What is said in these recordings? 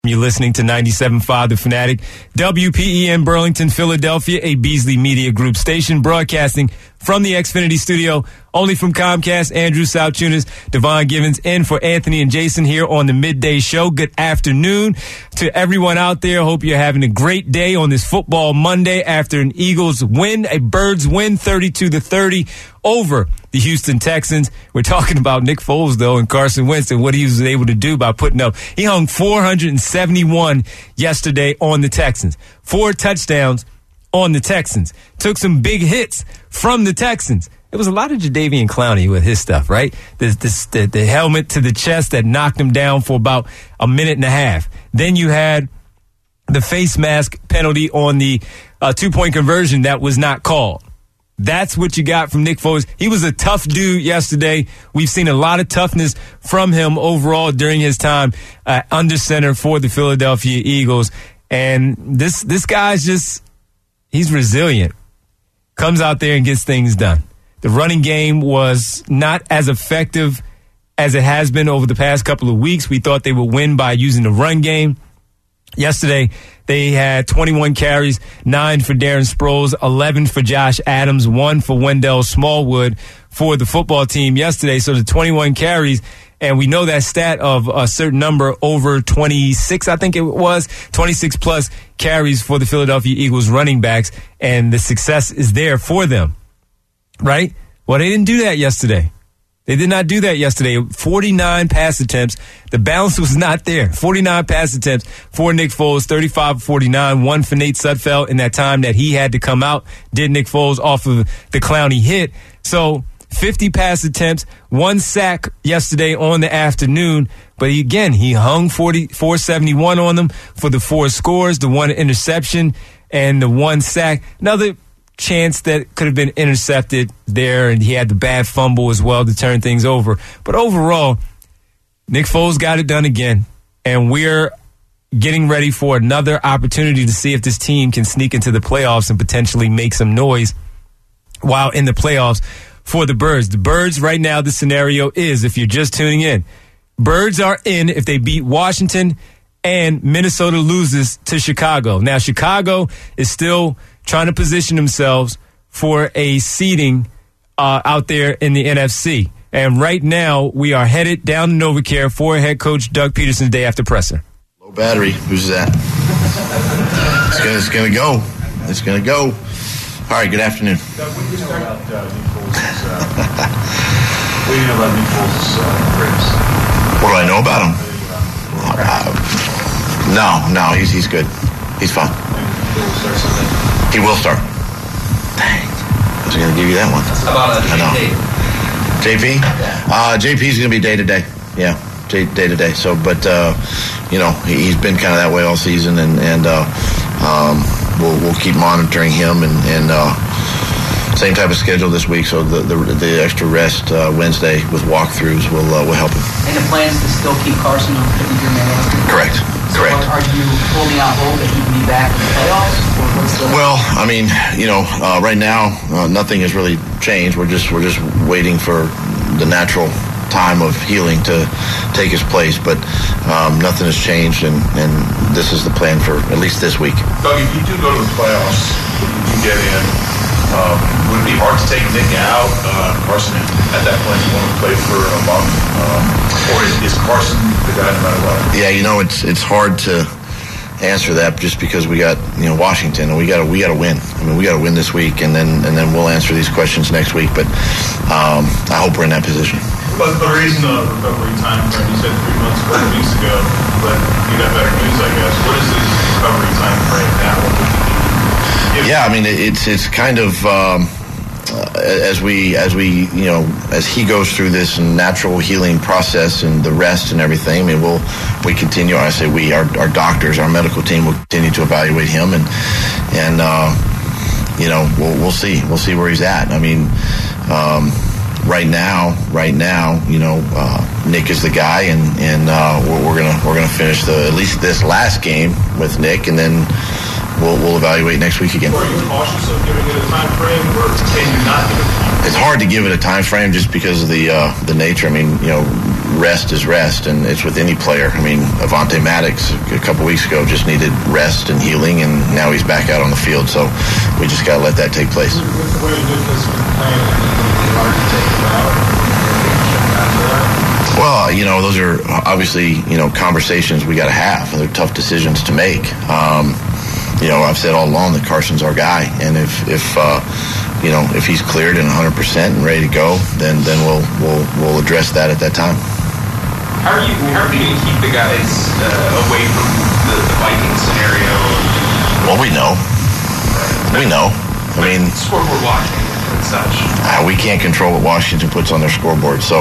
You're listening to 97.5 The Fanatic, WPEN Burlington, Philadelphia, a Beasley Media Group station broadcasting from the Xfinity studio, only from Comcast. Andrew Saltunis, Devon Givens in for Anthony and Jason here on the midday show. Good afternoon to everyone out there. Hope you're having a great day on this football Monday after an Eagles win, a Birds win 32-30 over the Houston Texans. We're talking about Nick Foles, though, and Carson Wentz and what he was able to do by putting up. He hung 471 yesterday on the Texans. 4 touchdowns on the Texans. Took some big hits from the Texans. It was a lot of Jadeveon Clowney with his stuff, right? The helmet to the chest that knocked him down for about a minute and a half. Then you had the face mask penalty on the 2-point conversion that was not called. That's what you got from Nick Foles. He was a tough dude yesterday. We've seen a lot of toughness from him overall during his time under center for the Philadelphia Eagles. And this guy's just, he's resilient. Comes out there and gets things done. The running game was not as effective as it has been over the past couple of weeks. We thought they would win by using the run game. Yesterday, they had 21 carries, 9 for Darren Sproles, 11 for Josh Adams, 1 for Wendell Smallwood for the football team yesterday. So the 21 carries, and we know that stat of a certain number over 26, I think it was, 26-plus carries for the Philadelphia Eagles running backs, and the success is there for them, right? Well, they didn't do that yesterday. They did not do that yesterday. 49 pass attempts. The balance was not there. 49 pass attempts for Nick Foles, 35-49, 1 for Nate Sudfeld in that time that he had to come out. Did Nick Foles off of the Clowney hit. So 50 pass attempts, 1 sack yesterday on the afternoon. But he hung 471 on them for the 4 scores, the 1 interception, and the 1 sack. Another chance that could have been intercepted there, and he had the bad fumble as well to turn things over. But overall, Nick Foles got it done again, and we're getting ready for another opportunity to see if this team can sneak into the playoffs and potentially make some noise while in the playoffs for the Birds. The Birds right now, the scenario is, if you're just tuning in, Birds are in if they beat Washington and Minnesota loses to Chicago. Now, Chicago is still trying to position themselves for a seeding out there in the NFC. And right now, we are headed down to NovaCare for head coach Doug Peterson's day after presser. Low battery. Who's that? It's going to go. It's going to go. All right, good afternoon. Doug, what do you know about Nick Foles' what do you know about Nick Foles' ribs? What do I know about him? No, he's good. He's fine. He will start. Dang. I was going to give you that one. How about JP? JP's going to be day-to-day. Yeah, day-to-day. So, but, he's been kind of that way all season, and we'll keep monitoring him, and same type of schedule this week, so the extra rest Wednesday with walkthroughs will help him. And the plan is to still keep Carson on your man? Correct. Are you holding out hope that he can be back in the playoffs? Well, I mean, right now nothing has really changed. We're just waiting for the natural time of healing to take his place, but nothing has changed, and this is the plan for at least this week. Doug, if you do go to the playoffs, you get in, would it be hard to take Nick out? Carson, at that point, you want to play for a month? Or is Carson the guy no matter what? Yeah, it's hard to answer that just because we got Washington, and we got to win. I mean, we got to win this week, and then we'll answer these questions next week. But I hope we're in that position. But the reason the recovery time frame, you said 3 months, 4 weeks ago, but you got better news, I guess. What is his recovery time frame now? Yeah, I mean, it's kind of as he goes through this natural healing process and the rest and everything. I mean, we continue. I say our doctors, our medical team will continue to evaluate him, and we'll see where he's at. I mean, right now, Nick is the guy, and we're gonna finish at least this last game with Nick, and then we'll evaluate next week again. Are you cautious of giving it a time frame, or can you not give it? It's hard to give it a time frame just because of the nature. I mean, rest is rest, and it's with any player. I mean, Avonte Maddox a couple weeks ago just needed rest and healing, and now he's back out on the field. So we just got to let that take place. With the way Nick has been playing, it's hard to take him out. Well, those are obviously, conversations we got to have. They're tough decisions to make. I've said all along that Carson's our guy, and if he's cleared and 100% and ready to go, then we'll address that at that time. How are you going to keep the guys away from the Vikings scenario? Well, we know. I mean, scoreboard watching and such. We can't control what Washington puts on their scoreboard, so.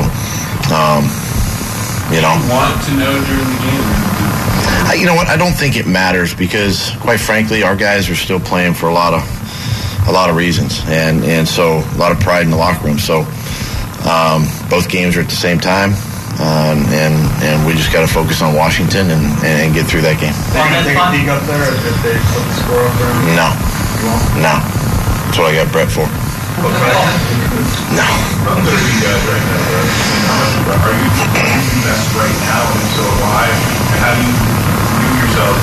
Want to know during the game? You know what? I don't think it matters because, quite frankly, our guys are still playing for a lot of reasons, and so a lot of pride in the locker room. So both games are at the same time, and we just got to focus on Washington and get through that game. They can take a peek up there if they put the score up there? No. That's what I got Brett for. No. I'm going to be guys right now, right? How much are you doing best right now, and so why? And how do you view yourself?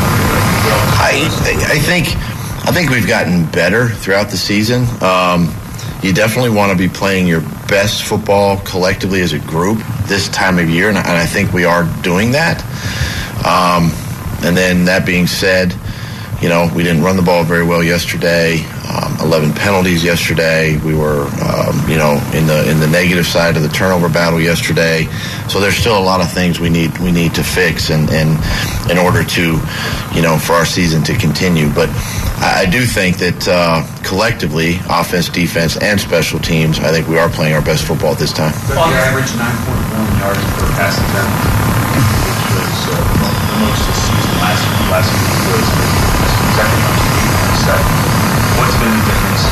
I think we've gotten better throughout the season. You definitely want to be playing your best football collectively as a group this time of year, and I think we are doing that. And then that being said, we didn't run the ball very well yesterday. 11 penalties yesterday. We were, in the negative side of the turnover battle yesterday. So there's still a lot of things we need to fix, and in order to, for our season to continue. But I do think that collectively, offense, defense, and special teams, I think we are playing our best football at this time. You averaged 9.1 yards per pass attempt, which was the most this season. Last week was second most. What's been the difference?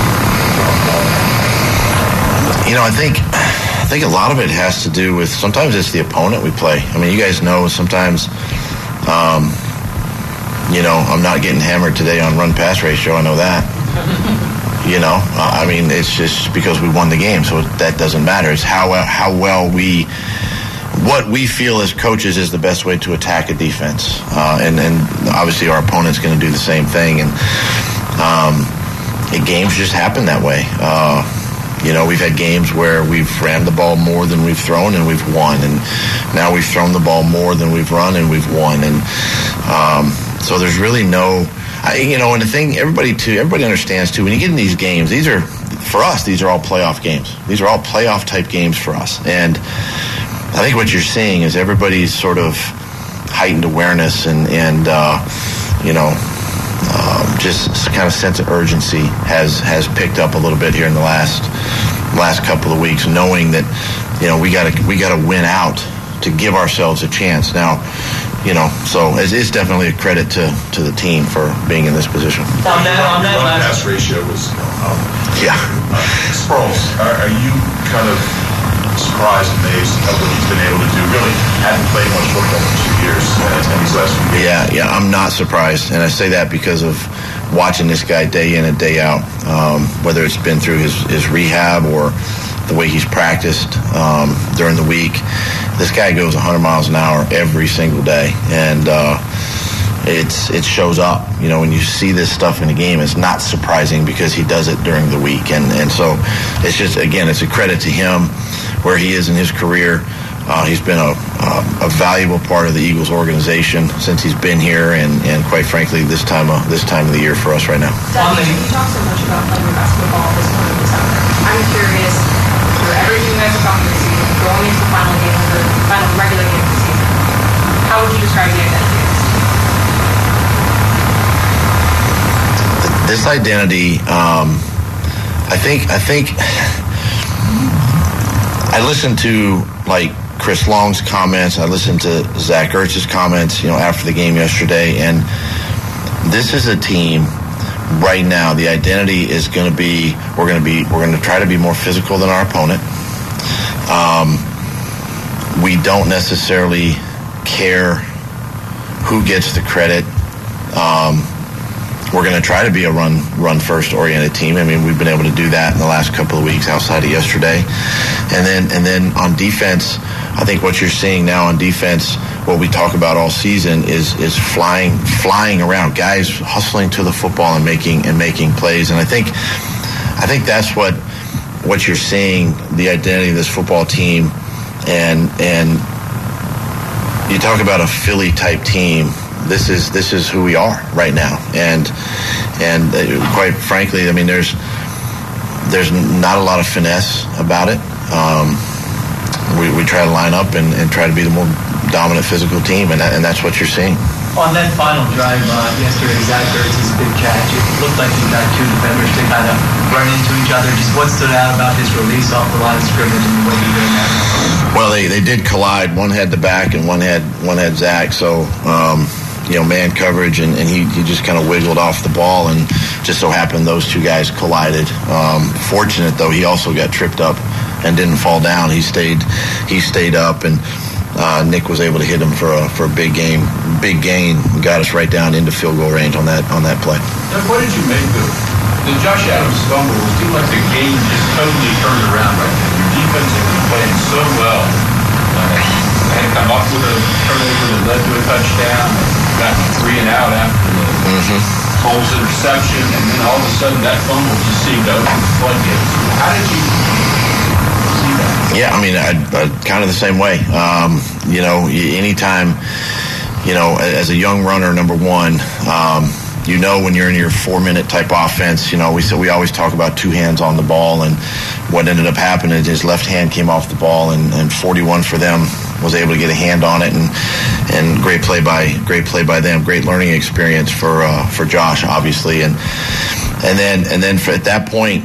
I think a lot of it has to do with sometimes it's the opponent we play. I mean, you guys know sometimes, I'm not getting hammered today on run-pass ratio. I know that. I mean, it's just because we won the game, so that doesn't matter. It's how well what we feel as coaches is the best way to attack a defense. And obviously our opponent's going to do the same thing. And games just happen that way. We've had games where we've ran the ball more than we've thrown and we've won. And now we've thrown the ball more than we've run and we've won. And so there's really no... and the thing, everybody understands, too, when you get in these games, these are all playoff games. These are all playoff-type games for us. And I think what you're seeing is everybody's sort of heightened awareness and just kind of sense of urgency has picked up a little bit here in the last couple of weeks, knowing that, we got to win out to give ourselves a chance. Now, so it's definitely a credit to the team for being in this position. On that pass ratio was, Yeah. Sproles, are you kind of surprised, amazed at what he's been able to do? Really hasn't played much football in 2 years in these last few games. Yeah, I'm not surprised, and I say that because of watching this guy day in and day out, whether it's been through his rehab or the way he's practiced during the week. This guy goes 100 miles an hour every single day, and it shows up. When you see this stuff in the game, it's not surprising because he does it during the week, and so it's just, again, it's a credit to him where he is in his career. He's been a valuable part of the Eagles organization since he's been here, and quite frankly, this time of the year for us right now. Doug, you talk so much about playing your best football this point in the summer. I'm curious, for everything you guys have gone through this season, going into the final game of the final regular game of the season, how would you describe the identity? This identity, I think I listened to Chris Long's comments. I listened to Zach Ertz's comments, after the game yesterday, and this is a team right now. The identity is going to be we're going to try to be more physical than our opponent. We don't necessarily care who gets the credit. we're going to try to be a run first oriented team. I mean, we've been able to do that in the last couple of weeks outside of yesterday. And then on defense, I think what you're seeing now on defense, what we talk about all season is flying around, guys hustling to the football and making plays. And I think that's what you're seeing, the identity of this football team. And you talk about a Philly type team. This is who we are right now, and quite frankly, I mean, there's not a lot of finesse about it. We try to line up and try to be the more dominant physical team, and that's what you're seeing. On that final drive yesterday, Zach Ertz's big catch, it looked like you got two defenders to kind of run into each other. Just what stood out about his release off the line of scrimmage and what he did there? Well, they did collide. One had the back and one had Zach. So, man coverage, and he just kind of wiggled off the ball, and just so happened those two guys collided. Fortunate though, he also got tripped up and didn't fall down. He stayed up, and Nick was able to hit him for a big gain, got us right down into field goal range on that play. Now, what did you make of the Josh Adams fumble? It seemed like the game just totally turned around right now. Your defense has been playing so well. Had to come up with a turnover that led to a touchdown. Got 3 and out after the Cole's interception, and then all of a sudden that fumble just seemed to open the floodgates. How did you see that? Yeah, I mean, I kind of the same way. Anytime, as a young runner, number one, when you're in your 4-minute type offense, we always talk about two hands on the ball, and what ended up happening is his left hand came off the ball, and 41 for them was able to get a hand on it, and great play by them, great learning experience for Josh, obviously, and then at that point,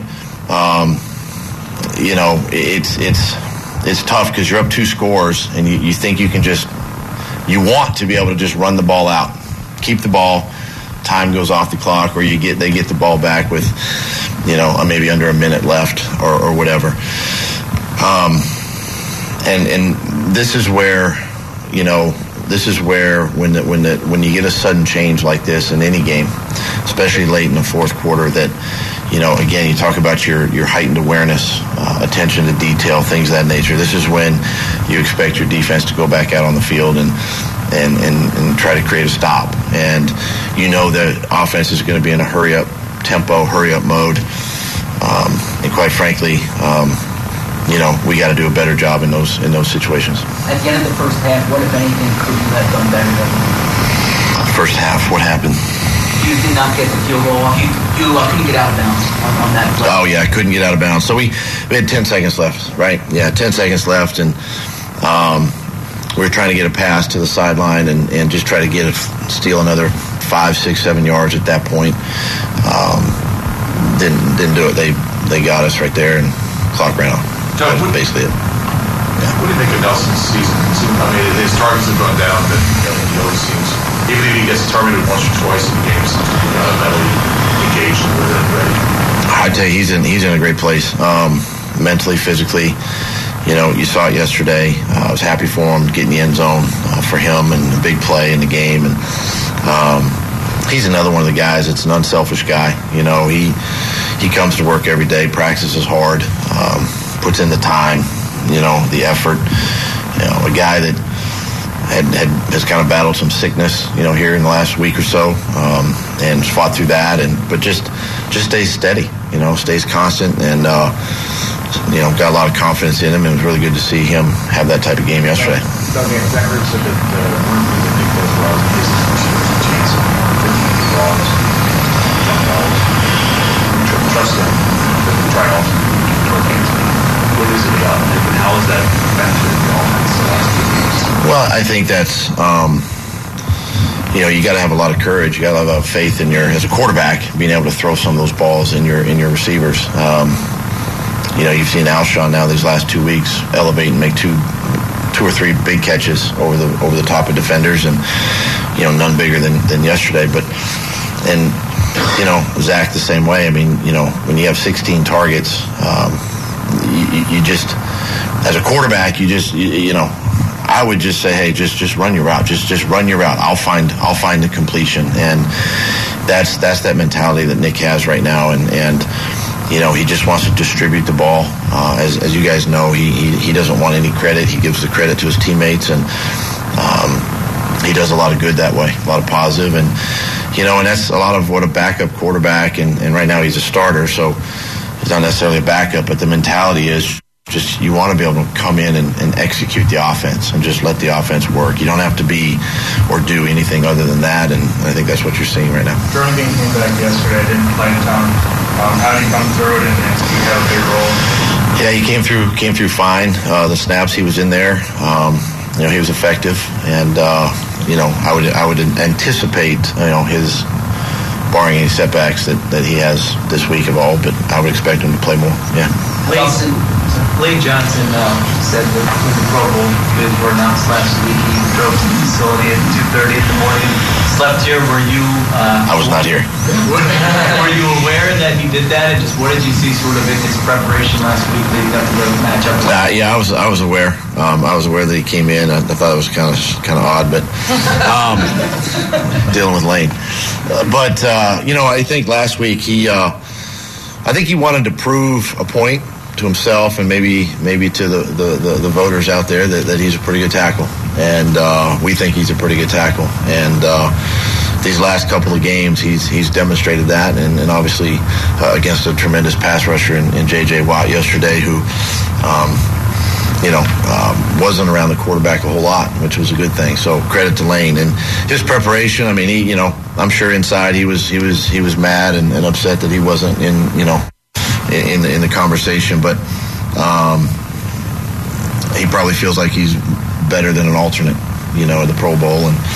it's tough because you're up 2 scores, and you think you want to be able to just run the ball out, keep the ball. Time goes off the clock, or they get the ball back with, maybe under a minute left or whatever. And this is where, when you get a sudden change like this in any game, especially late in the fourth quarter, that, again, you talk about your heightened awareness, attention to detail, things of that nature. This is when you expect your defense to go back out on the field and try to create a stop. And the offense is going to be in a hurry-up mode. And quite frankly, we got to do a better job in those situations. At the end of the first half, what, if anything, could you have done better? First half, what happened? You did not get the field goal off. You couldn't get out of bounds on that play. Oh, yeah, I couldn't get out of bounds. So we had 10 seconds left, right? Yeah, 10 seconds left, and we were trying to get a pass to the sideline and just try to steal another 5, 6, 7 yards at that point. Didn't do it. They got us right there, and clock ran out. That was basically it. Yeah. What do you think of Nelson's season? His targets have gone down, but he always seems, even if he gets targeted once or twice in games, mentally engaged with it, ready. I tell you, he's in a great place, mentally, physically. You saw it yesterday. I was happy for him getting the end zone for him, and a big play in the game. And he's another one of the guys that's an unselfish guy. He comes to work every day, practices hard, puts in the time, the effort. A guy that has kind of battled some sickness, here in the last week or so, and fought through that, but just stays steady, stays constant, and got a lot of confidence in him, and it was really good to see him have that type of game yesterday. Doug, Zach Ertz said that one of the things that Nick does well is his chance of 50 balls, trust him, try also what is it about Nick, and how is that benefited the offense the last 2 weeks? Well, I think that's you got to have a lot of courage. You got to have faith in as a quarterback, being able to throw some of those balls in your receivers. You've seen Alshon now these last 2 weeks elevate and make two or three big catches over the top of defenders, and none bigger than yesterday. But Zach the same way. I mean, when you have 16 targets, you just, as a quarterback, I I would just say, hey, just run your route. Just run your route. I'll find the completion. And that's that mentality that Nick has right now. And he just wants to distribute the ball. As you guys know, he doesn't want any credit. He gives the credit to his teammates, and he does a lot of good that way, a lot of positive. And and that's a lot of what a backup quarterback, and right now he's a starter, so he's not necessarily a backup, but the mentality is just you want to be able to come in and execute the offense and just let the offense work. You don't have to be or do anything other than that, and I think that's what you're seeing right now. Jernigan came back yesterday, didn't play a ton. How did he come through it, and he had a big role? Yeah, he came through fine. The snaps he was in there, he was effective, and I would anticipate his, barring any setbacks that he has this week of all, but I would expect him to play more. Yeah. Lane Johnson said that when the Pro Bowl bids were announced last week, he drove to the facility at 2:30 in the morning. Slept here. Were you? I was not here. Were you aware that he did that? And just what did you see sort of in his preparation last week leading up to the matchup? Yeah, I was aware. I was aware that he came in. I thought it was kind of odd, but dealing with Lane. But I think last week I think he wanted to prove a point to himself and maybe to the voters out there that he's a pretty good tackle, and we think he's a pretty good tackle. And these last couple of games, he's demonstrated that, and obviously against a tremendous pass rusher in J.J. Watt yesterday, who wasn't around the quarterback a whole lot, which was a good thing. So credit to Lane and his preparation. I mean, I'm sure inside he was mad and upset that he wasn't in the conversation, but he probably feels like he's better than an alternate, at the Pro Bowl, and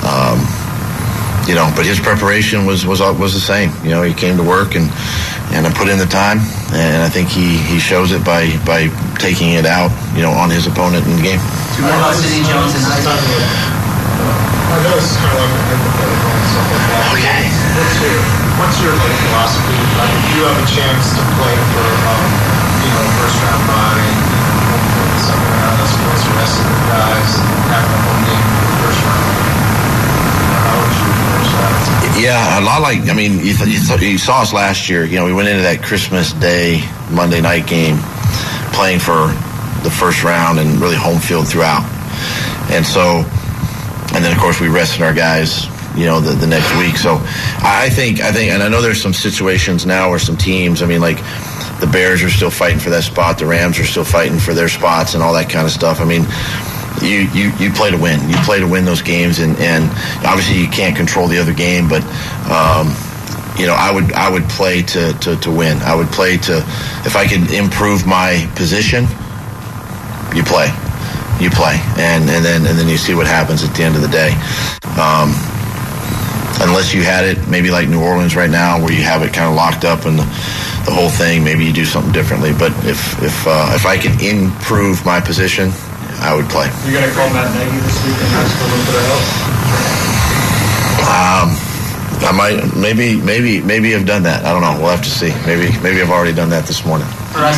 but his preparation was the same. He came to work and put in the time, and I think he shows it by taking it out, on his opponent in the game. What about Sidney Jones and I know it's kind of like a hypothetical and stuff like that. Okay. What's your philosophy? Like, if you have a chance to play for first round bye, second round, as well as the rest of the guys having a home game for the first round, how would you approach that? Yeah, a lot like, you saw us last year. We went into that Christmas Day Monday night game playing for the first round and really home field throughout, and then of course we rested our guys the next week. So I think, and I know there's some situations now where some teams, like the Bears are still fighting for that spot, the Rams are still fighting for their spots and all that kind of stuff. You play to win. You play to win those games, and obviously you can't control the other game, but I would play to win. I would play to, if I could improve my position, you play, and then you see what happens at the end of the day. Unless you had it maybe like New Orleans right now, where you have it kind of locked up and the whole thing, maybe you do something differently. But if I can improve my position, I would play. You're going to call Matt Nagy this week and ask for a little bit of help? I might maybe have done that. I don't know. We'll have to see. Maybe I've already done that this morning.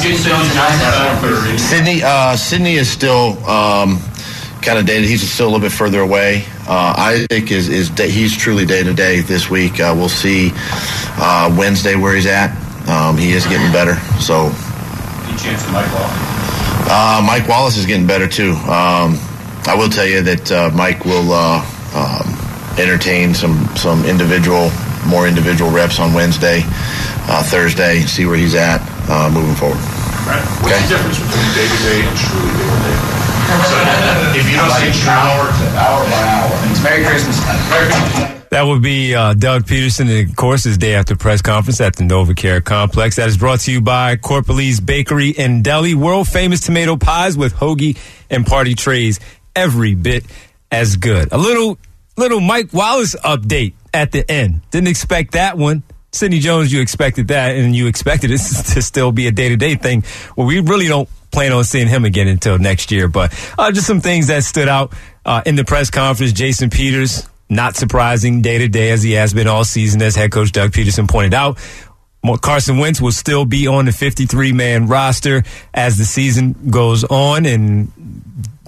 Sidney is still kind of dated. He's still a little bit further away. Isaac he's truly day to day this week. We'll see Wednesday where he's at. He is getting better. So, Any chance for Mike Wallace? Mike Wallace is getting better too. I will tell you that Mike will entertain some more individual reps on Wednesday, Thursday. See where he's at moving forward. Right. What's the difference between day-to-day and truly day-to-day? So if you don't say hour by hour, it's Merry Christmas. That would be Doug Peterson, and of course, his day after press conference at the NovaCare Complex. That is brought to you by Corporalee's Bakery and Deli, world famous tomato pies with hoagie and party trays, every bit as good. A little Mike Wallace update at the end. Didn't expect that one. Sidney Jones, you expected that, and you expected it to still be a day-to-day thing. Well, we really don't plan on seeing him again until next year. But just some things that stood out in the press conference. Jason Peters, not surprising, day-to-day as he has been all season, as head coach Doug Peterson pointed out. Carson Wentz will still be on the 53-man roster as the season goes on, and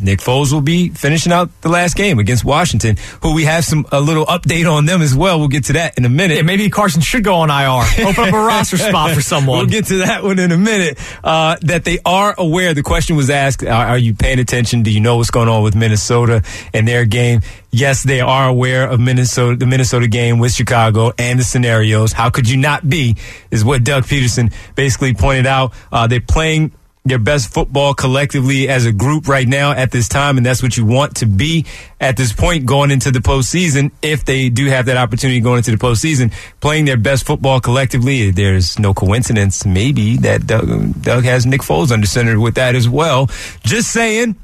Nick Foles will be finishing out the last game against Washington, who we have a little update on them as well. We'll get to that in a minute. Yeah, maybe Carson should go on IR. Open up a roster spot for someone. We'll get to that one in a minute. That they are aware. The question was asked, are you paying attention? Do you know what's going on with Minnesota and their game? Yes, they are aware of the Minnesota game with Chicago and the scenarios. How could you not be, is what Doug Peterson basically pointed out. They're playing their best football collectively as a group right now at this time, and that's what you want to be at this point going into the postseason. If they do have that opportunity going into the postseason, playing their best football collectively, there's no coincidence maybe that Doug has Nick Foles under center with that as well. Just saying.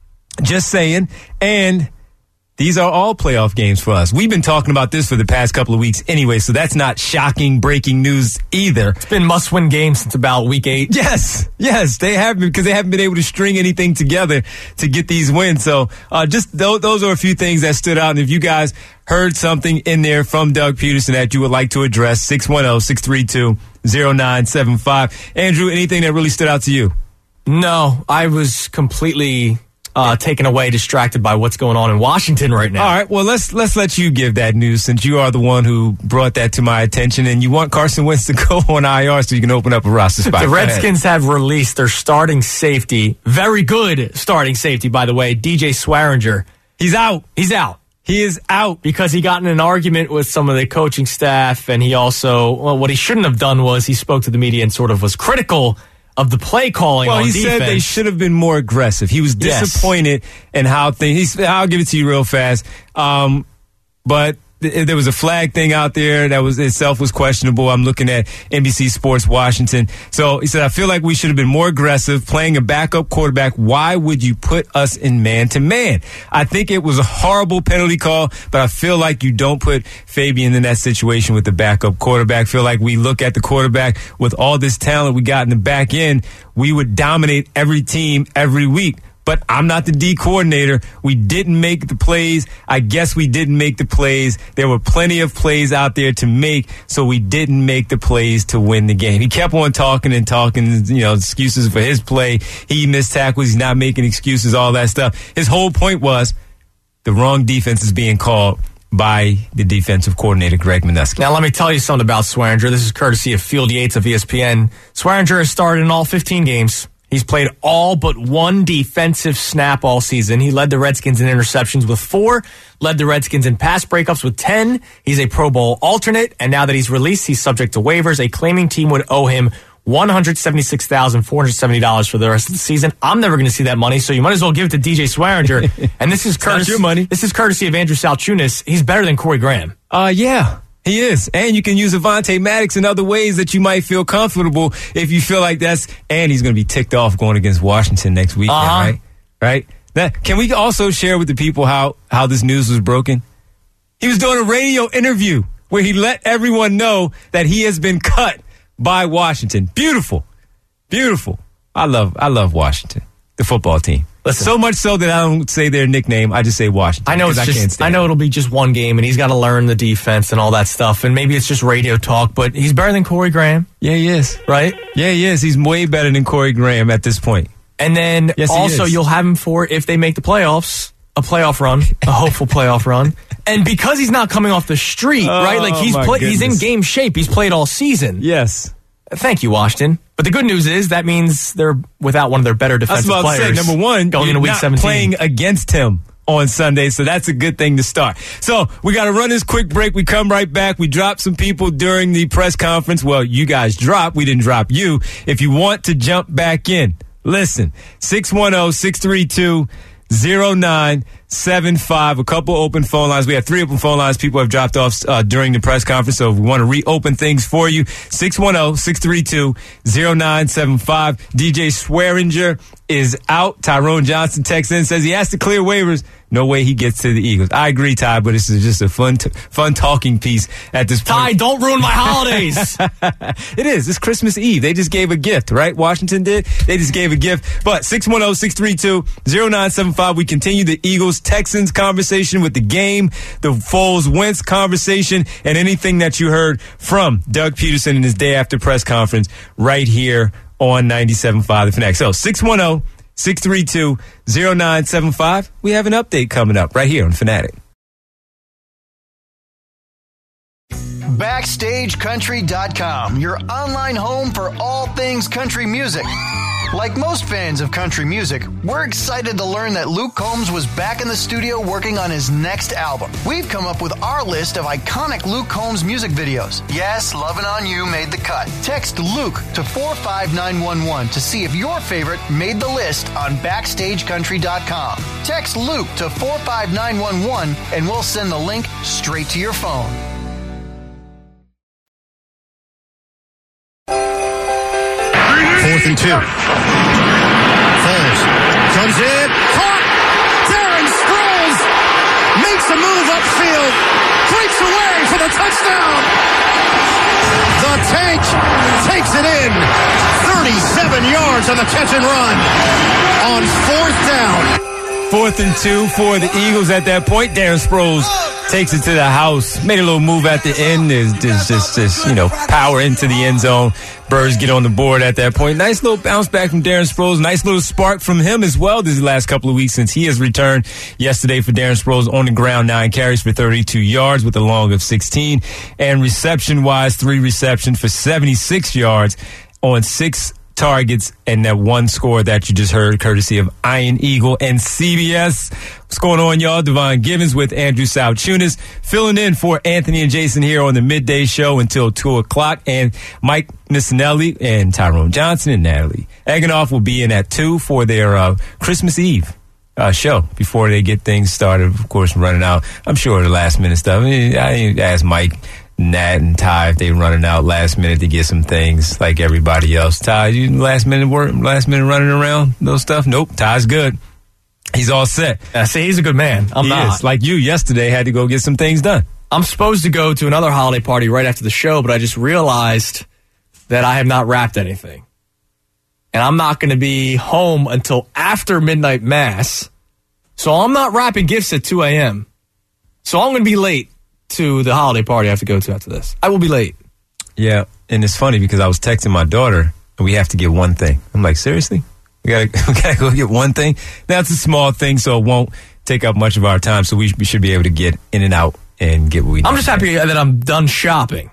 And these are all playoff games for us. We've been talking about this for the past couple of weeks anyway, so that's not shocking breaking news either. It's been must-win games since about week 8. Yes, they have been, because they haven't been able to string anything together to get these wins. So just those are a few things that stood out. And if you guys heard something in there from Doug Peterson that you would like to address, 610-632-0975. Andrew, anything that really stood out to you? No, I was completely taken away, distracted by what's going on in Washington right now. All right, well, let's let you give that news since you are the one who brought that to my attention, and you want Carson Wentz to go on IR so you can open up a roster spot. The Redskins have released their starting safety, very good starting safety, by the way, DJ Swearinger. He's out. He is out because he got in an argument with some of the coaching staff, and he also, what he shouldn't have done was he spoke to the media and sort of was critical of the play calling on defense. Well, he said they should have been more aggressive. He was disappointed in how things. I'll give it to you real fast. But there was a flag thing out there that was itself was questionable. I'm looking at NBC Sports Washington. So he said, I feel like we should have been more aggressive playing a backup quarterback. Why would you put us in man-to-man? I think it was a horrible penalty call, but I feel like you don't put Fabian in that situation with the backup quarterback. I feel like we look at the quarterback with all this talent we got in the back end, we would dominate every team every week. But I'm not the D coordinator. We didn't make the plays. I guess we didn't make the plays. There were plenty of plays out there to make, so we didn't make the plays to win the game. He kept on talking, excuses for his play. He missed tackles. He's not making excuses, all that stuff. His whole point was the wrong defense is being called by the defensive coordinator, Greg Minuski. Now, let me tell you something about Swearinger. This is courtesy of Field Yates of ESPN. Swearinger has started in all 15 games. He's played all but one defensive snap all season. He led the Redskins in interceptions with 4, led the Redskins in pass breakups with 10. He's a Pro Bowl alternate, and now that he's released, he's subject to waivers. A claiming team would owe him $176,470 for the rest of the season. I'm never going to see that money, so you might as well give it to DJ Swearinger. And this is courtesy, your money. This is courtesy of Andrew Salchunas. He's better than Corey Graham. Yeah. He is. And you can use Avonte Maddox in other ways that you might feel comfortable if you feel like that's, and he's going to be ticked off going against Washington next weekend, right? Can we also share with the people how this news was broken? He was doing a radio interview where he let everyone know that he has been cut by Washington. Beautiful. I love Washington, the football team. Listen, so much so that I don't say their nickname. I just say Washington. I know it'll be just one game, and he's got to learn the defense and all that stuff. And maybe it's just radio talk, but he's better than Corey Graham. Yeah, he is. Right? Yeah, he is. He's way better than Corey Graham at this point. And then also you'll have him for, if they make the playoffs, a playoff run, a hopeful playoff run. And because he's not coming off the street, right? Like he's in game shape. He's played all season. Yes. Thank you, Washington. But the good news is that means they're without one of their better defensive players. To say, number one, going into week 17, playing against him on Sunday, so that's a good thing to start. So we got to run this quick break. We come right back. We dropped some people during the press conference. Well, you guys dropped. We didn't drop you. If you want to jump back in, listen, 610-632-0975. A couple open phone lines. We have 3 open phone lines. People have dropped off during the press conference, so we want to reopen things for you. 610-632-0975. DJ Swearinger is out. Tyrone Johnson texts in, says he has to clear waivers. No way he gets to the Eagles. I agree, Ty, but this is just a fun talking piece at this point. Ty, don't ruin my holidays. It is. It's Christmas Eve. They just gave a gift, right? Washington did. They just gave a gift. But 610-632-0975. We continue the Eagles-Texans conversation with the game, the Foles-Wentz conversation, and anything that you heard from Doug Peterson in his day after press conference right here on 97.5 The Fanatic. So 610 632-0975. We have an update coming up right here on Fanatic. BackstageCountry.com, your online home for all things country music. Like most fans of country music, we're excited to learn that Luke Combs was back in the studio working on his next album. We've come up with our list of iconic Luke Combs music videos. Yes, Lovin' On You made the cut. Text Luke to 45911 to see if your favorite made the list on BackstageCountry.com. Text Luke to 45911 and we'll send the link straight to your phone. 4th and 2. Foles comes in. Caught! Darren Sproles makes a move upfield. Breaks away for the touchdown. The Tank takes it in. 37 yards on the catch and run on 4th down. 4th and 2 for the Eagles at that point. Darren Sproles takes it to the house. Made a little move at the end. There's just power into the end zone. Birds get on the board at that point. Nice little bounce back from Darren Sproles. Nice little spark from him as well this last couple of weeks since he has returned yesterday for Darren Sproles on the ground. 9 carries for 32 yards with a long of 16. And reception-wise, 3 receptions for 76 yards on 6 targets and that 1 score that you just heard courtesy of Iron Eagle and CBS. What's going on, y'all? Devon Givens with Andrew Salchunas filling in for Anthony and Jason here on the midday show until 2 o'clock. And Mike Missinelli and Tyrone Johnson and Natalie Eganoff will be in at 2 for their Christmas Eve show before they get things started, of course, running out. I'm sure the last minute stuff. I asked Mike, Nat, and Ty if they running out last minute to get some things like everybody else. Ty, you last minute running around those stuff? Nope, Ty's good. He's all set. See, he's a good man. I'm not. Like you yesterday had to go get some things done. I'm supposed to go to another holiday party right after the show, but I just realized that I have not wrapped anything. And I'm not going to be home until after midnight mass. So I'm not wrapping gifts at 2 a.m. So I'm going to be late to the holiday party I have to go to after this. I will be late. Yeah, and it's funny because I was texting my daughter, and we have to get one thing. I'm like, seriously? We gotta go get one thing? Now, it's a small thing, so it won't take up much of our time, so we should be able to get in and out and get what we need. I'm just happy that I'm done shopping.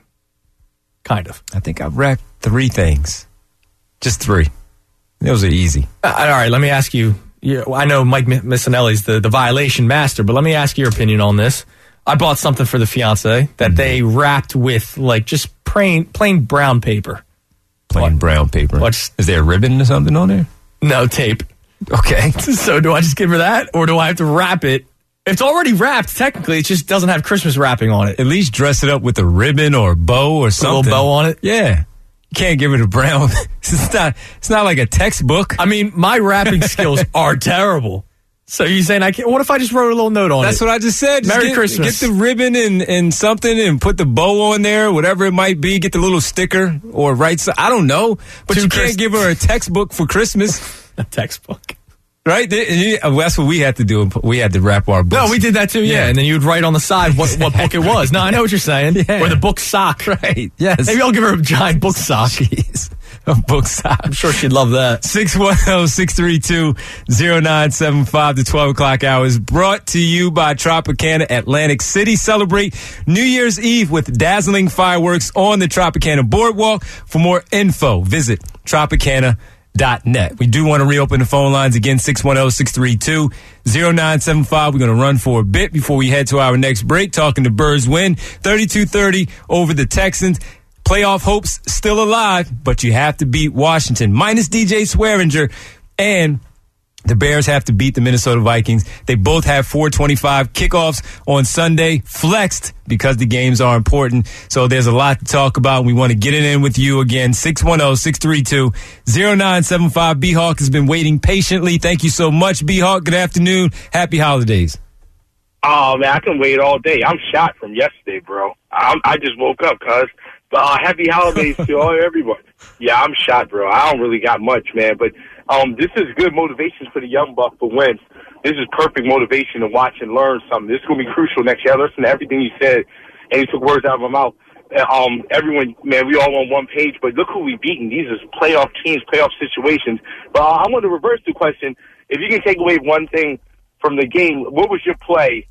Kind of. I think I've wrapped 3 things. Just 3. Those are easy. All right, let me ask you. I know Mike Missinelli's the violation master, but let me ask your opinion on this. I bought something for the fiance that they wrapped with just plain brown paper. Plain brown paper. Is there a ribbon or something on there? No, tape. Okay. So do I just give her that, or do I have to wrap it? It's already wrapped, technically. It just doesn't have Christmas wrapping on it. At least dress it up with a ribbon or a bow or something. A little bow on it? Yeah. You can't give it a brown. It's not like a textbook. I mean, my wrapping skills are terrible. So you're saying I can't? What if I just wrote a little note on That's it? what I just said. Merry Christmas. Get the ribbon and something and put the bow on there, whatever it might be. Get the little sticker or I don't know. But you can't give her a textbook for Christmas. A textbook. Right? That's what we had to do. We had to wrap our books. No, we did that too, yeah. And then you'd write on the side what book it was. No, I know what you're saying. Yeah. Or the book sock. Right, yes. Maybe I'll give her a giant book sock. Jeez. A book sock. I'm sure she'd love that. 610-632-0975. The 12 o'clock hour is brought to you by Tropicana Atlantic City. Celebrate New Year's Eve with dazzling fireworks on the Tropicana Boardwalk. For more info, visit Tropicana.net. We do want to reopen the phone lines again, 610-632-0975. We're going to run for a bit before we head to our next break. Talking to Birds win 32-30 over the Texans. Playoff hopes still alive, but you have to beat Washington minus DJ Swearinger, and the Bears have to beat the Minnesota Vikings. They both have 4:25 kickoffs on Sunday, flexed because the games are important. So there's a lot to talk about. We want to get it in with you again. 610-632-0975. B-Hawk has been waiting patiently. Thank you so much, B-Hawk. Good afternoon. Happy holidays. Oh, man, I can wait all day. I'm shot from yesterday, bro. I just woke up, cuz. Happy holidays to everyone. Yeah, I'm shot, bro. I don't really got much, man. But this is good motivation for the young buck for Wentz. This is perfect motivation to watch and learn something. This is going to be crucial next year. I listened to everything you said, and you took words out of my mouth. everyone, man, we all on one page, but look who we beaten. These are playoff teams, playoff situations. But I want to reverse the question. If you can take away one thing from the game, what was your play?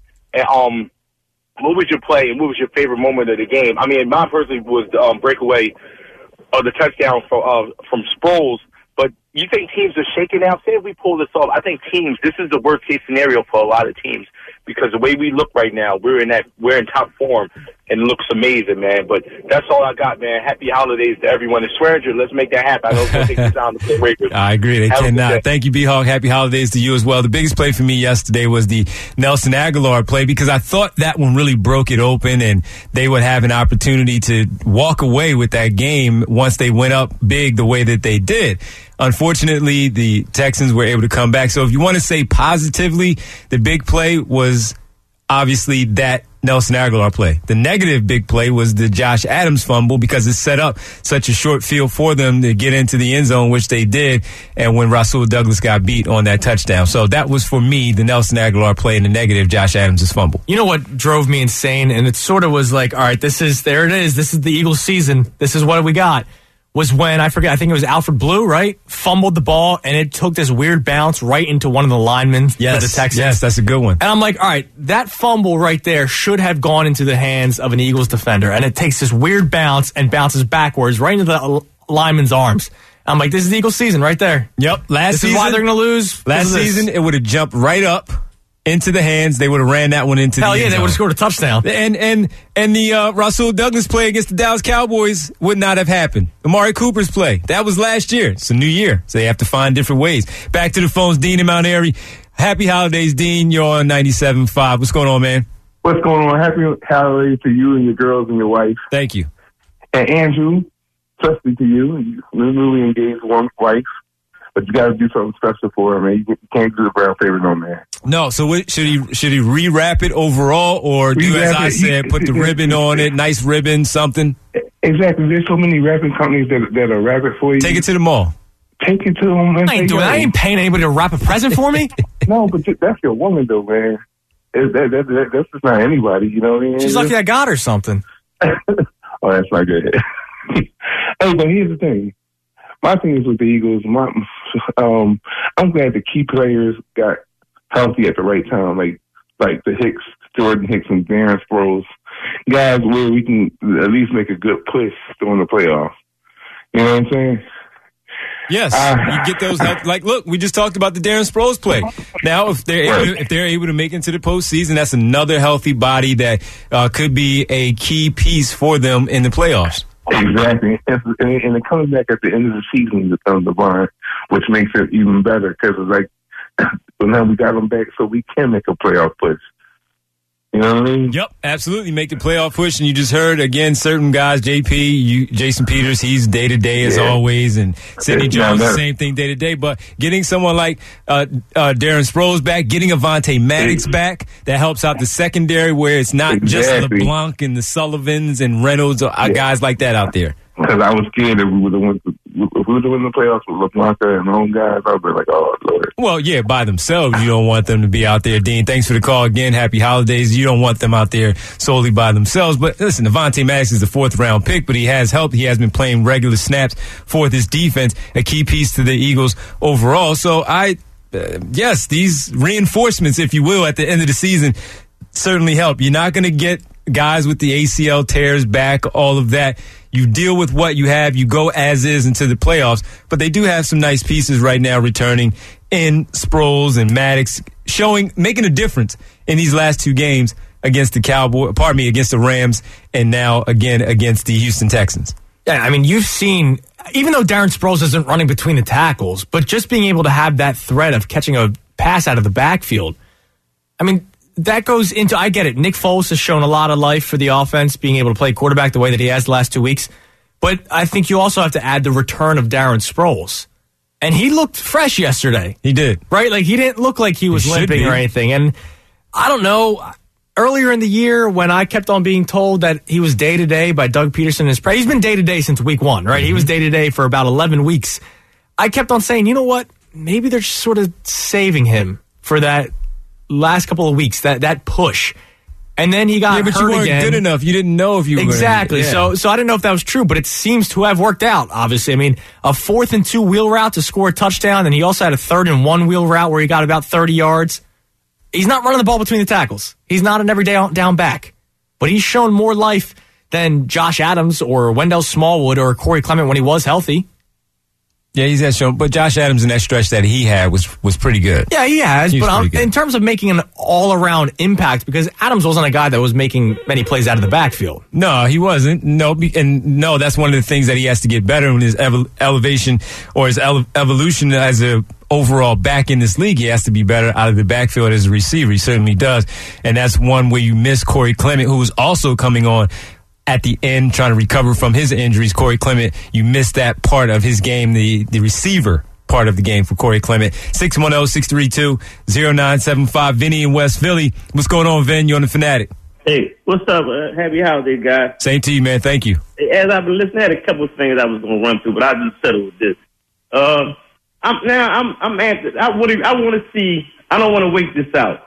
What was your play, and what was your favorite moment of the game? I mean, mine personally was the breakaway of the touchdown from Sproles. But you think teams are shaking out? Say if we pull this off, I think teams, this is the worst case scenario for a lot of teams, because the way we look right now, we're in top form and it looks amazing, man. But that's all I got, man. Happy holidays to everyone. And Swearinger, let's make that happen. I know it's going to take some time to play Raiders. I agree. They cannot. Thank you, B-Hawk. Happy holidays to you as well. The biggest play for me yesterday was the Nelson Aguilar play, because I thought that one really broke it open and they would have an opportunity to walk away with that game once they went up big the way that they did. Unfortunately, the Texans were able to come back. So if you want to say positively, the big play was obviously that Nelson Aguilar play. The negative big play was the Josh Adams fumble, because it set up such a short field for them to get into the end zone, which they did, and when Rasul Douglas got beat on that touchdown. So that was, for me, the Nelson Aguilar play, and the negative, Josh Adams' fumble. You know what drove me insane? And it sort of was like, all right, there it is. This is the Eagles season. This is what we got. Was when, I think it was Alfred Blue, right? Fumbled the ball, and it took this weird bounce right into one of the linemen for the Texans. Yes, that's a good one. And I'm like, all right, that fumble right there should have gone into the hands of an Eagles defender, and it takes this weird bounce and bounces backwards right into the lineman's arms. I'm like, this is the Eagles season right there. Yep. This is why they're going to lose. Last season, it would have jumped right up into the hands. They would have ran that one into the end zone. They would have scored a touchdown. And the Rasul Douglas play against the Dallas Cowboys would not have happened. Amari Cooper's play, that was last year. It's a new year, so they have to find different ways. Back to the phones, Dean in Mount Airy. Happy holidays, Dean. You're on 97.5. What's going on, man? What's going on? Happy holidays to you and your girls and your wife. Thank you. And Andrew, especially to you, newly engaged wife. But you got to do something special for her, man. You can't do the brown favor, no, man. No, so should he rewrap it overall, or do, as I said, put the ribbon on it, nice ribbon, something? Exactly. There's so many wrapping companies that are wrap it for you. Take it to the mall. Take it to them. I ain't doing that. I ain't paying anybody to wrap a present for me. No, but that's your woman, though, man. That's just not anybody, you know what I mean? She's lucky I got her something. Oh, that's not good. Hey, but here's the thing. My thing is with the Eagles, I'm glad the key players got healthy at the right time, like the Hicks, Jordan Hicks and Darren Sproles, guys where we can at least make a good push during the playoffs. You know what I'm saying? Yes, you get those help. Like, look, we just talked about the Darren Sproles play. Now, if they're able to make it into the postseason, that's another healthy body that could be a key piece for them in the playoffs. Exactly, and it comes back at the end of the season, the line, which makes it even better, because it's like, but now we got them back, so we can make a playoff push. You know what I mean? Yep, absolutely. Make the playoff push. And you just heard, again, certain guys, Jason Peters, he's day-to-day as always. And Sidney Jones, the same thing day-to-day. But getting someone like Darren Sproles back, getting Avonte Maddox back, that helps out the secondary where it's not just LeBlanc and the Sullivans and Reynolds or guys like that out there. Because I was scared that we would have went in the playoffs with LeBlanc and home guys. I would be like, oh, Lord. Well, yeah, by themselves, you don't want them to be out there. Dean, thanks for the call again. Happy holidays. You don't want them out there solely by themselves. But listen, Avonte Maddox is the 4th-round pick, but he has helped. He has been playing regular snaps for this defense, a key piece to the Eagles overall. So yes, these reinforcements, if you will, at the end of the season certainly help. You're not going to get guys with the ACL tears back, all of that. You deal with what you have. You go as is into the playoffs. But they do have some nice pieces right now returning in Sproles and Maddox, making a difference in these last 2 games against against the Rams, and now again against the Houston Texans. Yeah, I mean, you've seen, even though Darren Sproles isn't running between the tackles, but just being able to have that threat of catching a pass out of the backfield, I mean, that goes into, I get it. Nick Foles has shown a lot of life for the offense, being able to play quarterback the way that he has the last 2 weeks. But I think you also have to add the return of Darren Sproles. And he looked fresh yesterday. He did. Right? Like, he didn't look like he was limping or anything. And I don't know, earlier in the year when I kept on being told that he was day-to-day by Doug Peterson, he's been day-to-day since week 1, right? Mm-hmm. He was day-to-day for about 11 weeks. I kept on saying, you know what? Maybe they're just sort of saving him for that last couple of weeks, that push. And then he got but hurt you weren't again. good enough. You didn't know if you were Exactly. Gonna, So I didn't know if that was true, but it seems to have worked out, obviously. I mean, a 4th and 2 wheel route to score a touchdown, and he also had a 3rd and 1 wheel route where he got about 30 yards. He's not running the ball between the tackles. He's not an everyday down back. But he's shown more life than Josh Adams or Wendell Smallwood or Corey Clement when he was healthy. Yeah, he's had shown, but Josh Adams in that stretch that he had was pretty good. Yeah, he has, but in terms of making an all-around impact, because Adams wasn't a guy that was making many plays out of the backfield. No, he wasn't. No, that's one of the things that he has to get better in his elevation or his evolution as a overall back in this league. He has to be better out of the backfield as a receiver. He certainly does, and that's one where you miss Corey Clement, who was also coming on at the end, trying to recover from his injuries. Corey Clement, you missed that part of his game, the receiver part of the game for Corey Clement. 610-632-0975. Vinny in West Philly. What's going on, Vin? You on the Fanatic? Hey, what's up? Happy holidays, guys. Same to you, man. Thank you. As I've been listening, I had a couple of things I was going to run through, but I'll just settle with this. I'm anxious. I want to see. I don't want to wait this out.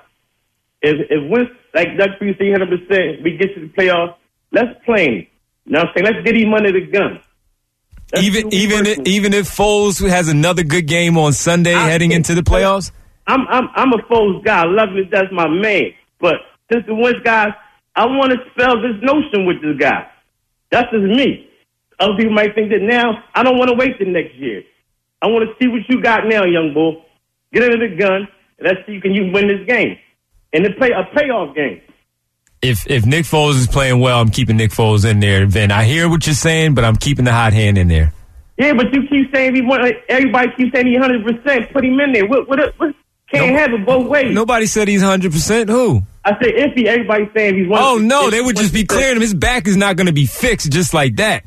If Wentz, like Doug Freeze said, 100%, we get to the playoffs. Let's play him. You know what I'm saying? Let's get him under the gun. Even if Foles has another good game on Sunday heading into the playoffs? I'm a Foles guy. I love him. That's my man. But since the Wentz guys, I want to spell this notion with this guy. That's just me. Other people might think that now. I don't want to wait the next year. I want to see what you got now, young bull. Get under the gun, and let's see can you win this game. And a payoff game. If Nick Foles is playing well, I'm keeping Nick Foles in there. Then I hear what you're saying, but I'm keeping the hot hand in there. Yeah, but you keep saying everybody keeps saying he's 100%. Put him in there. What can't have it both ways. Nobody said he's 100%. Who? I said everybody's saying he's 100%. Oh no, they would just be clearing him. His back is not going to be fixed just like that.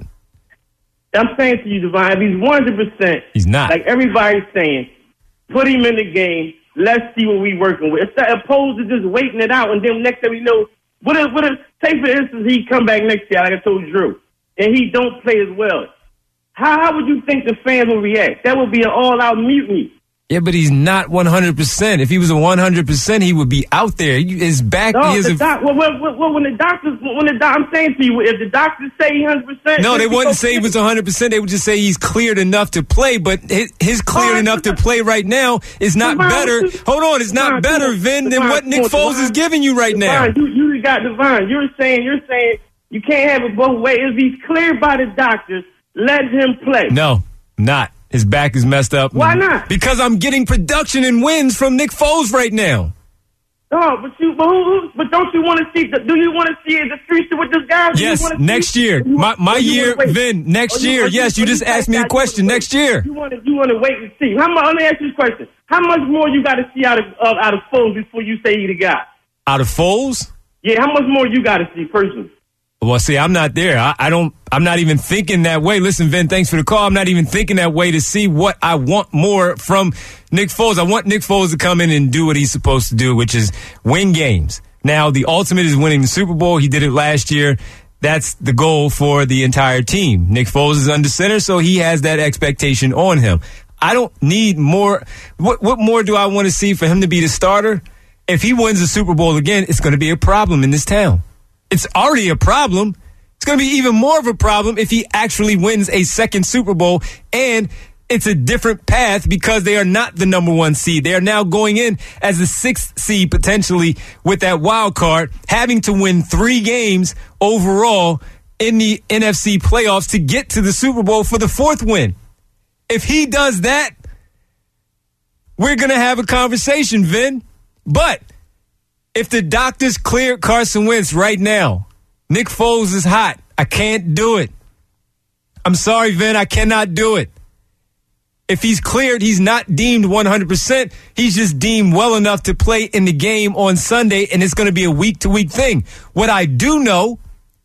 I'm saying to you, Divine, if he's 100%, he's not. Like everybody's saying, put him in the game. Let's see what we're working with. Instead, opposed to just waiting it out and then next thing we know. What if, say for instance, he come back next year, like I told Drew, and he don't play as well? How would you think the fans will react? That would be an all-out mutiny. Yeah, but he's not 100%. If he was a 100%, he would be out there. His back is. When the doctors, I'm saying to you, if the doctors say 100%, no, they wouldn't say he was 100%. They would just say he's cleared enough to play. But his cleared enough to play right now is not better. Hold on, it's not better, Vin, than what Nick Foles is giving you right now. You got Divine. You're saying you can't have it both ways. If he's cleared by the doctors, let him play. No, not. His back is messed up. Why not? Because I'm getting production and wins from Nick Foles right now. Oh, but don't you want to see? Do you want to see the future with this guy? Yes, next year. My year, Vin. Next year. Yes, you just asked me a question. Next year. You want to wait and see? Let me ask you this question: how much more you got to see out of Foles before you say he's the guy? Out of Foles? Yeah, how much more you got to see personally? Well, see, I'm not there. I'm not even thinking that way. Listen, Vin, thanks for the call. I'm not even thinking that way to see what I want more from Nick Foles. I want Nick Foles to come in and do what he's supposed to do, which is win games. Now, the ultimate is winning the Super Bowl. He did it last year. That's the goal for the entire team. Nick Foles is under center, so he has that expectation on him. I don't need more. What more do I want to see for him to be the starter? If he wins the Super Bowl again, it's going to be a problem in this town. It's already a problem. It's going to be even more of a problem if he actually wins a second Super Bowl, and it's a different path because they are not the number one seed. They are now going in as the 6th seed potentially with that wild card, having to win 3 games overall in the NFC playoffs to get to the Super Bowl for the 4th win. If he does that, we're going to have a conversation, Vin. But if the doctors clear Carson Wentz right now, Nick Foles is hot. I can't do it. I'm sorry, Vin. I cannot do it. If he's cleared, he's not deemed 100%. He's just deemed well enough to play in the game on Sunday, and it's going to be a week-to-week thing. What I do know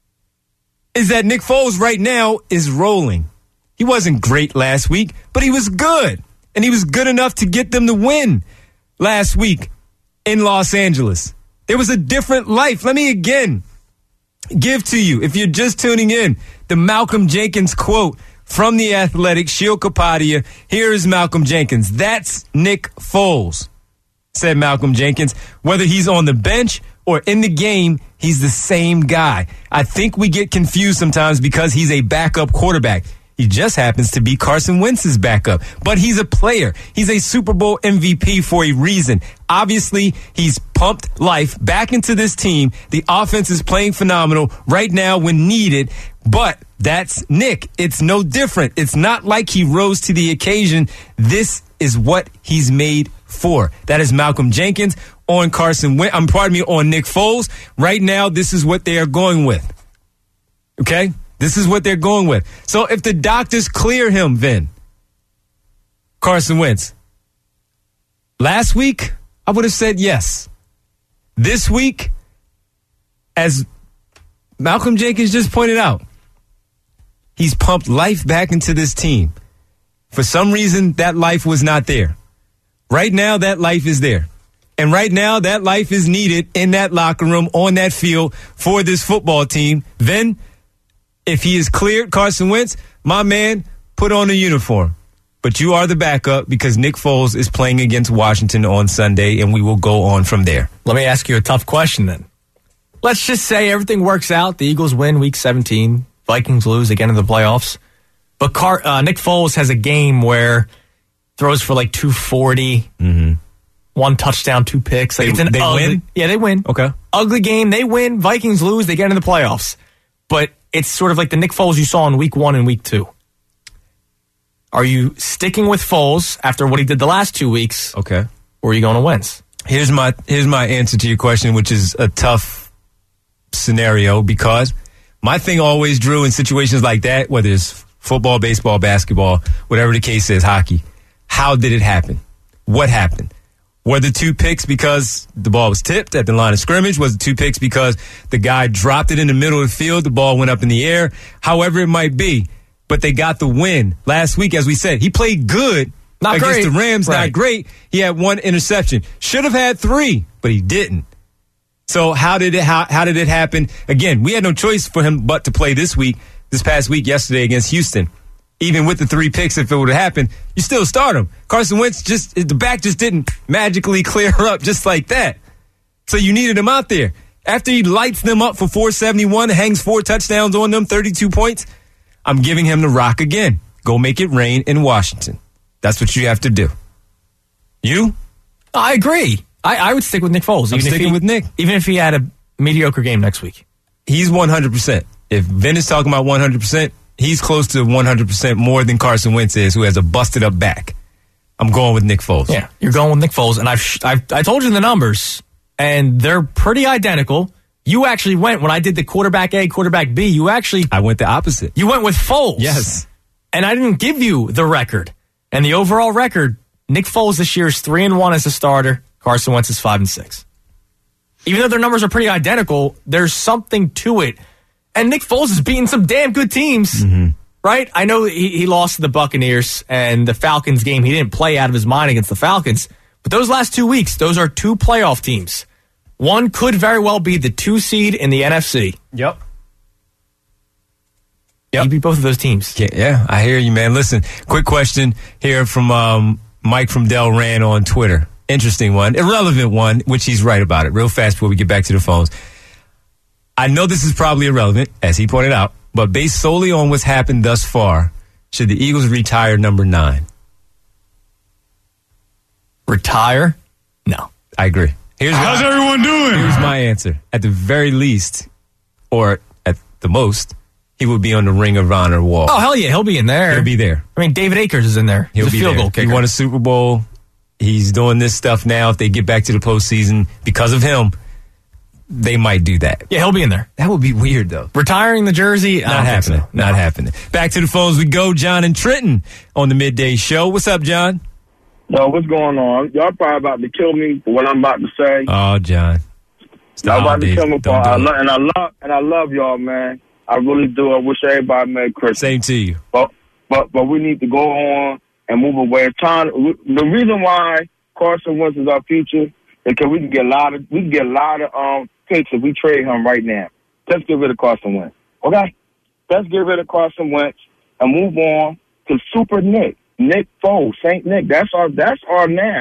is that Nick Foles right now is rolling. He wasn't great last week, but he was good. And he was good enough to get them to win last week in Los Angeles. There was a different life. Let me again give to you, if you're just tuning in, the Malcolm Jenkins quote from The Athletic, Sheil Kapadia. Here is Malcolm Jenkins. That's Nick Foles, said Malcolm Jenkins. Whether he's on the bench or in the game, he's the same guy. I think we get confused sometimes because he's a backup quarterback. He just happens to be Carson Wentz's backup. But he's a player. He's a Super Bowl MVP for a reason. Obviously, he's pumped life back into this team. The offense is playing phenomenal right now when needed. But that's Nick. It's no different. It's not like he rose to the occasion. This is what he's made for. That is Malcolm Jenkins on on Nick Foles. Right now, this is what they are going with. Okay? This is what they're going with. So if the doctors clear him, then Carson Wentz. Last week, I would have said yes. This week, as Malcolm Jenkins just pointed out, he's pumped life back into this team. For some reason, that life was not there. Right now, that life is there. And right now, that life is needed in that locker room, on that field for this football team. Then, if he is cleared, Carson Wentz, my man, put on a uniform. But you are the backup because Nick Foles is playing against Washington on Sunday, and we will go on from there. Let me ask you a tough question then. Let's just say everything works out. The Eagles win Week 17. Vikings lose again in the playoffs. But Nick Foles has a game where throws for like 240, one touchdown, 2 picks. Like They win? Yeah, they win. Okay. Ugly game. They win. Vikings lose. They get into the playoffs. But it's sort of like the Nick Foles you saw in Week 1 and Week 2. Are you sticking with Foles after what he did the last 2 weeks? Okay. Or are you going to Wentz? Here's my answer to your question, which is a tough scenario because my thing always, Drew, in situations like that, whether it's football, baseball, basketball, whatever the case is, hockey, how did it happen? What happened? Were the 2 picks because the ball was tipped at the line of scrimmage? Was it 2 picks because the guy dropped it in the middle of the field, the ball went up in the air? However it might be. But they got the win. Last week, as we said, he played good not against great. the Rams. Right. Not great. He had 1 interception. Should have had 3, but he didn't. So how did it happen? Again, we had no choice for him but to play this past week, yesterday against Houston. Even with the 3 picks, if it would have happened, you still start him. Carson Wentz the back just didn't magically clear up just like that. So you needed him out there. After he lights them up for 471, hangs 4 touchdowns on them, 32 points, I'm giving him the rock again. Go make it rain in Washington. That's what you have to do. You? I agree. I would stick with Nick Foles. I'm sticking with Nick. Even if he had a mediocre game next week. He's 100%. If Vin is talking about 100%, he's close to 100% more than Carson Wentz is, who has a busted up back. I'm going with Nick Foles. Yeah, you're going with Nick Foles, and I told you the numbers, and they're pretty identical. You actually went, when I did the quarterback A, quarterback B, I went the opposite. You went with Foles. Yes. And I didn't give you the record. And the overall record, Nick Foles this year is 3-1 as a starter. Carson Wentz is 5-6. Even though their numbers are pretty identical, there's something to it. And Nick Foles is beating some damn good teams, right? I know he lost to the Buccaneers and the Falcons game. He didn't play out of his mind against the Falcons. But those last 2 weeks, those are 2 playoff teams. One could very well be the 2 seed in the NFC. Yep. You beat both of those teams. Yeah, I hear you, man. Listen, quick question here from Mike from Del Rand on Twitter. Interesting one. Irrelevant one, which he's right about it. Real fast before we get back to the phones. I know this is probably irrelevant, as he pointed out, but based solely on what's happened thus far, should the Eagles retire number 9? Retire? No. I agree. How's everyone doing? Here's my answer. At the very least, or at the most, he would be on the Ring of Honor wall. Oh, hell yeah. He'll be in there. He'll be there. I mean, David Akers is in there. He'll He's be a field there. goal kicker. He won a Super Bowl. He's doing this stuff now. If they get back to the postseason because of him, they might do that. Yeah, he'll be in there. That would be weird, though. Retiring the jersey? Not happening. So. Not happening. Back to the phones we go. John and Trenton on the Midday Show. What's up, John? Yo, what's going on? Y'all probably about to kill me for what I'm about to say. Oh, John. Y'all about to kill me for I love y'all, man. I really do. I wish everybody Merry Christmas. Same to you. But we need to go on and move away. The reason why Carson Wentz is our future is because we can get a lot of picks if we trade him right now. Let's get rid of Carson Wentz. Okay? Let's get rid of Carson Wentz and move on to Super Nick. Nick Foles, Saint Nick. That's our now.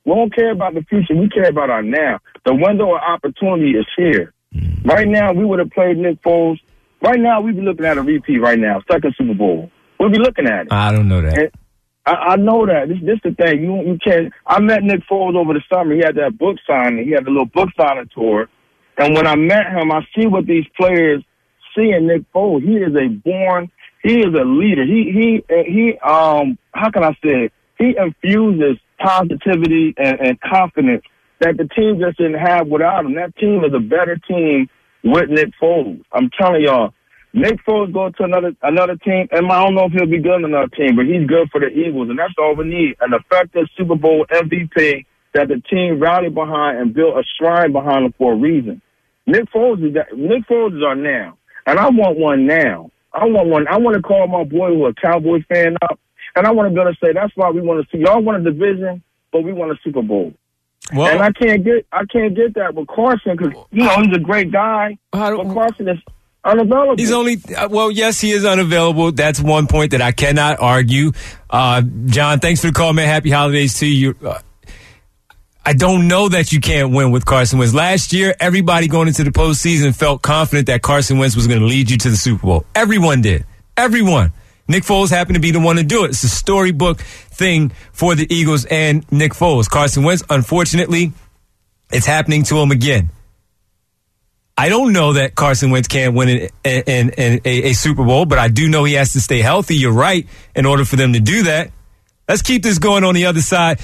We don't care about the future. We care about our now. The window of opportunity is here. Right now, we would have played Nick Foles. Right now, we'd be looking at a repeat right now, second Super Bowl. We'll be looking at it. I don't know that. And I know that. This the thing. You can't. I met Nick Foles over the summer. He had that book signing. He had the little book signing tour. And when I met him, I see what these players see in Nick Foles. He is a leader. How can I say it? He infuses positivity and confidence that the team just didn't have without him. That team is a better team with Nick Foles. I'm telling y'all, Nick Foles goes to another team, and I don't know if he'll be good on another team, but he's good for the Eagles, and that's all we need, an effective Super Bowl MVP that the team rallied behind and built a shrine behind him for a reason. Nick Foles is our now, and I want one now. I want one. I want to call my boy who a Cowboy fan up, and I want to go to say that's why we want to see y'all want a division, but we want a Super Bowl. Well, and I can't get that with Carson because he's a great guy, but Carson is unavailable. He's only yes, he is unavailable. That's one point that I cannot argue. John, thanks for the call, man. Happy holidays to you. I don't know that you can't win with Carson Wentz. Last year, everybody going into the postseason felt confident that Carson Wentz was going to lead you to the Super Bowl. Everyone did. Everyone. Nick Foles happened to be the one to do it. It's a storybook thing for the Eagles and Nick Foles. Carson Wentz, unfortunately, it's happening to him again. I don't know that Carson Wentz can't win a Super Bowl, but I do know he has to stay healthy. You're right, in order for them to do that. Let's keep this going on the other side.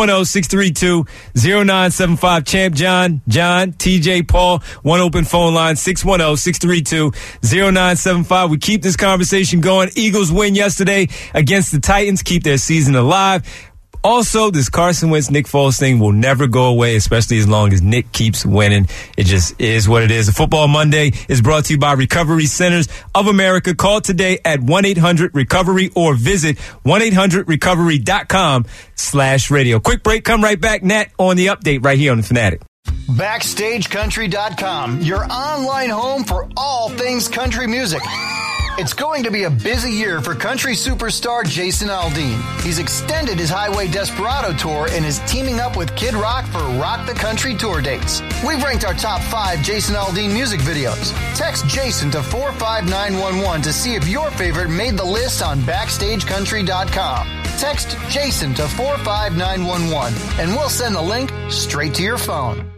610-632-0975. Champ John, TJ, Paul, one open phone line, 610-632-0975. We keep this conversation going. Eagles win yesterday against the Titans, keep their season alive. Also, this Carson Wentz, Nick Foles thing will never go away, especially as long as Nick keeps winning. It just is what it is. The Football Monday is brought to you by Recovery Centers of America. Call today at 1-800-RECOVERY or visit 1-800-RECOVERY.com/radio. Quick break. Come right back. Nat on the update right here on The Fanatic. BackstageCountry.com, your online home for all things country music. It's going to be a busy year for country superstar Jason Aldean. He's extended his Highway Desperado tour and is teaming up with Kid Rock for Rock the Country tour dates. We've ranked our top 5 Jason Aldean music videos. Text Jason to 45911 to see if your favorite made the list on BackstageCountry.com. Text Jason to 45911 and we'll send the link straight to your phone.